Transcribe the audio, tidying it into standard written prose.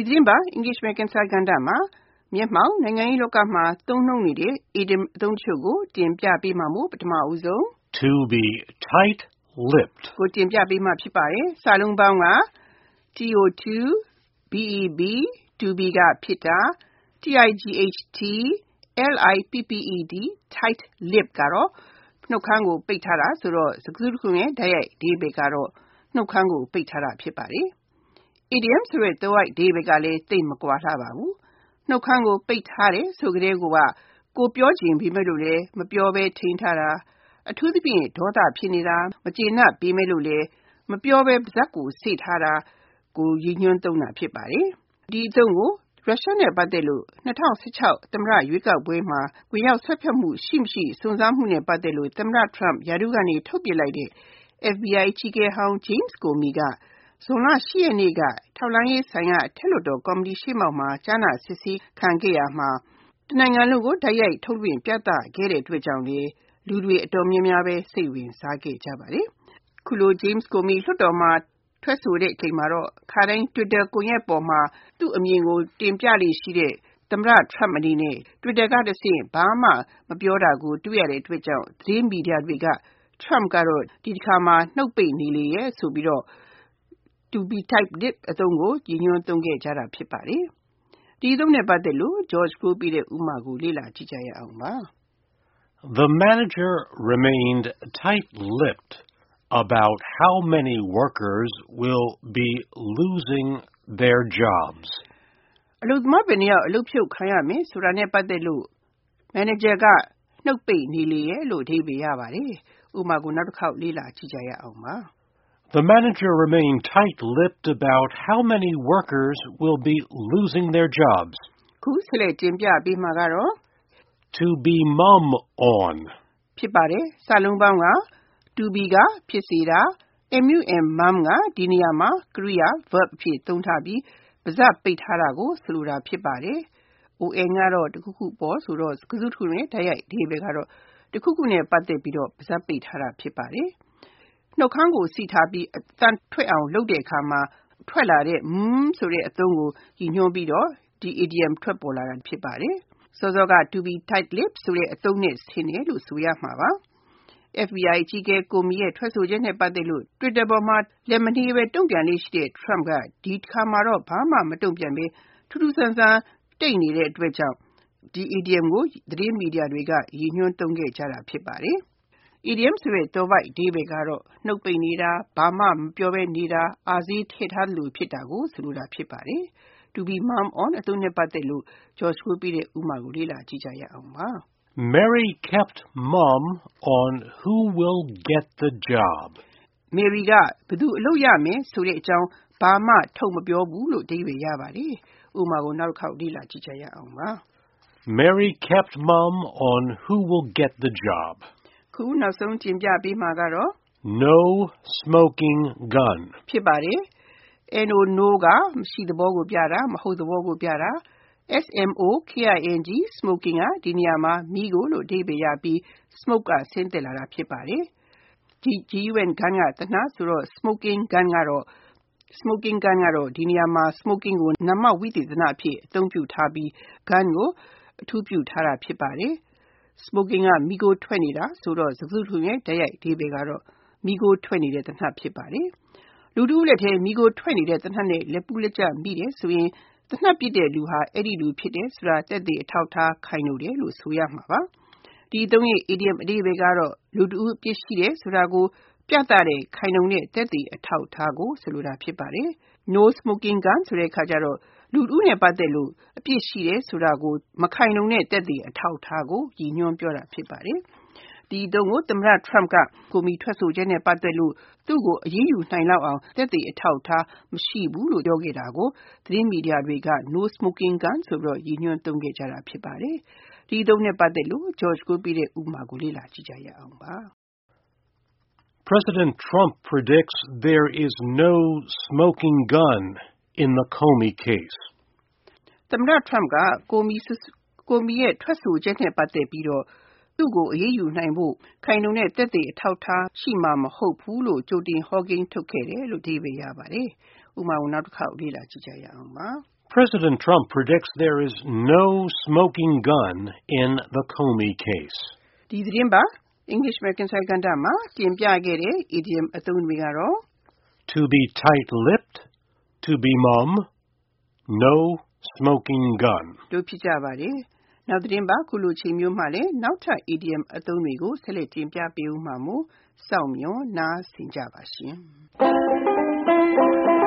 သတင်းပါ English American စာကဏ္ဍမှာမျက်မှောက်နိုင်ငံရေးလောကမှာသုံးနှုန်းနေတဲ့ idiom အသုံးတချို့ကိုတင်ပြပေးမှာမို့ပထမဦးဆုံး To be tight-lipped ကိုတင်ပြပေးမှာဖြစ်ပါတယ်။စာလုံးပေါင်းက to beb to be ကဖြစ်တာ tight lipped tight lip ကတော့နှုတ်ခမ်းကိုပိတ်ထားတာဆိုတော့စကားစုတစ်ခုရဲ့တိုက်ရိုက်အဓိပ္ပာယ်ကတော့နှုတ်ခမ်းကိုပိတ်ထားတာဖြစ်ပါတယ်။ idiom ဆိုတဲ့သွယ်ဝိုက်အဓိပ္ပာယ်ကလည်းသိပ်မကွာလှပါဘူး။နှုတ်ခမ်းကိုပိတ်ထားတယ်ဆိုကြတဲ့ကိုပြောချင်ပေမဲ့လို့လည်းမပြောဘဲထိန်းထားတာအထူးသဖြင့်ဒေါသဖြစ်နေတာမကျေနပ်ပေမဲ့လို့လည်းမပြောဘဲပါးစပ်ကိုစေ့ထားတာကိုရည်ညွှန်းသုံးတာဖြစ်ပါတယ်။ဒီအသုံးကိုရုရှားနဲ့ပတ်သက်လို့2016သမ္မတရွေးကောက်ပွဲမှာဝင်ရောက်ဆွတ်ဖက်မှုရှိမရှိစုံစမ်းမှုနဲ့ပတ်သက်လို့သမ္မတ Trump ရာထူးကနေထုတ်ပစ်လိုက်တဲ့ FBI အကြီးအကဲဟောင်း James Comey ကဇွန်လ10ရက်နေ့ကထောက်လှမ်းရေးဆိုင်ရာအထက်လွှတ်တော်ကော်မတီရှေ့မှောက်မှာကြားနာစစ်ဆေးခံခဲ့ရမှာတနိုင်ငံလုံးကိုတိုက်ရိုက်ထုတ်လွှင့်ပြသခဲ့တဲ့အတွက်ကြောင့်လေလူတွေအတော်များများပဲစိတ်ဝင်စားခဲ့ကြပါတယ်။ခုလို James Comey လွှတ်တော်မှာထွက်ဆိုတဲ့အချိန်မှာတော့ခါတိုင်း Twitter ကွန်ရက်ပေါ်မှာသူ့အမြင်ကိုတင်ပြလေ့ရှိတဲ့သမ္မတ Trump အနေနဲ့ Twitter ကတဆင့်ဘာမှမပြောတာကိုတွေ့ရတဲ့အတွက်ကြောင့်သတင်းမီဒီယာတွေက Trump ကတော့ဒီတစ်ခါမှာနှုတ်ပိတ်နေလေရဲ့ဆိုပြီးတော့to be tight-lipped အသုံးကိုရည်ညွှန်းသုံးခဲ့ကြတာဖြစ်ပါတယ်။ဒီအသုံးနဲ့ပတ်သက်လို့ George ကိုပြတဲ့ဥပမာကိုလေ့လာကြည့်ကြရအောင်ပါ။ The manager remained tight-lipped about how many workers will be losing their jobs. အလုပ်သမားဘယ်နှစ်ယောက်အလုပ်ဖြုတ်ခံရမယ်ဆိုတာနဲ့ပတ်သက်လို့ manager ကနှုတ်ပိတ်နေလေရဲ့လို့အဓိပ္ပာယ်ရပါတယ်။ဥပမာကိုနောက်တစ်ခေါက်လေ့လာကြည့်ကြရအောင်ပါ။ The manager remained tight-lipped about how many workers will be losing their jobs. ခုဆက်လက်တင်ပြပေးမှာကတော့ To be mum on ဖြစ်ပါတယ်။စာလုံးပေါင်းက to be ကဖြစ်စေတာ mum ကဒီနေရာမှာကရိယာ verb အဖြစ်သုံးထားပြီးပါးစပ်ပိတ်ထားတာကိုဆိုလိုတာဖြစ်ပါတယ်။ on ကတော့တစ်ခုခုပေါ်ဆိုတော့စကားစုတစ်ခုနဲ့တိုက်ရိုက်အဓိပ္ပာယ်ကတော့တစ်ခုခုနဲ့ပတ်သက်ပြီးတော့ပါးစပ်ပိတ်ထားတာဖြစ်ပါတယ်။နှုတ်ခမ်းကိုစီထားပြီးအသံထွက်အောင်လုပ်တဲ့အခါမှာထွက်လာတဲ့ဆိုတဲ့အသုံးကိုရည်ညွှန်းပြီးတော့ဒီ idiom ထွက်ပေါ်လာတာဖြစ်ပါတယ်။စောစောက to be tight-lipped ဆိုတဲ့အသုံးနဲ့ဆင်တယ်လို့ဆိုရမှာပါ။ FBI အကြီးအကဲကိုမီရဲ့ထွက်ဆိုချက်နဲ့ပတ်သက်လို့ Twitter ပေါ်မှာလက်မနှေးပဲတုံ့ပြန်လေးရှိတဲ့ Trump ကဒီတစ်ခါမှာတော့ဘာမှမတုံ့ပြန်ပဲထူးထူးဆန်းဆန်းတိတ်နေတဲ့အတွက်ကြောင့်ဒီ idiom ကိုသတင်းမီဒီယာတွေကရည်ညွှန်းသုံးခဲ့ကြတာဖြစ်ပါတယ်။ idiom ဆိုတဲ့သွယ်ဝိုက်အဓိပ္ပာယ်ကတော့နှုတ်ပိတ်နေတာဘာမှမပြောဘဲနေတာအာဈေးထည့်ထားလို့ဖြစ်တာကိုဆိုလိုတာဖြစ်ပါတယ်။ To be mum on အသုံးနဲ့ပတ်သက်လို့ George ကိုပြတဲ့ဥပမာကိုလေ့လာကြည့်ကြရအောင်ပါ။ Mary kept mum on who will get the job. Mary ကဘယ်သူအလုပ်ရမယ်ဆိုတဲ့အကြောင်းဘာမှထုတ်မပြောဘူးလို့အဓိပ္ပာယ်ရပါတယ်။ဥပမာကိုနောက်တစ်ခေါက်လေ့လာကြည့်ကြရအောင်ပါ။ Mary kept mum on who will get the job. ခုနောက်ဆုံးတင်ပြပေးမှာကတော့ No smoking gun ဖြစ်ပါတယ်။ no ကမရှိသဘောကိုပြတာမဟုတ်သဘောကိုပြတာ smoking ကဒီနေရာမှာမီးကိုလို့အဓိပ္ပာယ်ရပြီး smoke ကဆင်းသက်လာတာဖြစ်ပါတယ်။ gun ကသေနတ်ဆိုတော့ smoking gun ကတော့ဒီနေရာမှာ smoking ကိုနာမဝိသေသနအဖြစ်အသုံးပြုထားပြီး gun ကိုအထူးပြုထားတာဖြစ်ပါတယ်။ smoking ကမီးခိုးထွက်နေတာဆိုတော့စကားစုတစ်ခုရဲ့တိုက်ရိုက်အဓိပ္ပာယ်ကတော့မီးခိုးထွက်နေတဲ့သေနတ်ဖြစ်ပါတယ်။လူတစ်ဦးလက်ထဲမီးခိုးထွက်နေတဲ့သေနတ်နဲ့လက်ပူးလက်ကြပ်မိတယ်ဆိုရင်သေနတ်ပစ်တဲ့လူဟာအဲ့ဒီလူဖြစ်တယ်ဆိုတာသက်သေအထောက်အထားခိုင်လုံတယ်လို့ဆိုရမှာပါ။ဒီအသုံးရဲ့ idiom အဓိပ္ပာယ်ကတော့လူတစ်ဦးအပြစ်ရှိတယ်ဆိုတာကိုပြသတဲ့ခိုင်လုံတဲ့သက်သေအထောက်အထားကိုဆိုလိုတာဖြစ်ပါတယ်။ No smoking gun ဆိုတဲ့အခါကျတော့လူတစ်ဦးနဲ့ပတ်သက်လို့အပြစ်ရှိတယ်ဆိုတာကိုမခိုင်လုံတဲ့သက်သေအထောက်အထားကိုရည်ညွှန်းပြောတာဖြစ်ပါတယ်။ဒီအသုံးကိုသမ္မတ Trump ကကိုမီထွက်ဆိုချက်နဲ့ပတ်သက်လို့သူ့ကိုအရေးယူနိုင်လောက်အောင်သက်သေအထောက်အထားမရှိဘူးလို့ပြောခဲ့တာကိုသတင်းမီဒီယာတွေက No smoking gun ဆိုပြီးတော့ရည်ညွှန်းသုံးခဲ့ကြတာဖြစ်ပါတယ်။ဒီအသုံးနဲ့ပတ်သက်လို့ George ကိုပြတဲ့ဥပမာကိုလေ့လာကြည့်ကြရအောင်ပါ။ President Trump predicts there is no smoking gun in the Comey case. သမ္မတ Trump ကကိုမီရဲ့ထွက်ဆိုချက်နဲ့ပတ်သက်ပြီးတော့သူ့ကိုအရေးယူနိုင်ဖို့ခိုင်လုံတဲ့သက်သေအထောက်အထားရှိမှာမဟုတ်ဘူးလို့ကြိုတင်ဟောကိန်းထုတ်ခဲ့တယ်လို့အဓိပ္ပာယ်ရပါတယ်။ဥပမာကိုနောက်တစ်ခေါက်လေ့လာကြည့်ကြရအောင်ပါ President Trump predicts there is no smoking gun in the Comey case. ဒီသတင်းပါ English American ဆိုင်ကဏ္ဍမှာတင်ပြခဲ့တဲ့ idiom အသုံးတွေကတော့ To be tight-lipped, to be mum, no smoking gun. တို့ဖြစ်ကြပါတယ်။နောက်သတင်းပါခုလိုချိန်မျိုးမှာလည်းနောက်ထပ် idiom အသုံးတွေကိုဆက်လက်တင်ပြပေးဦးမှာမို့စောင့်မျှော်နားဆင်ကြပါရှင်။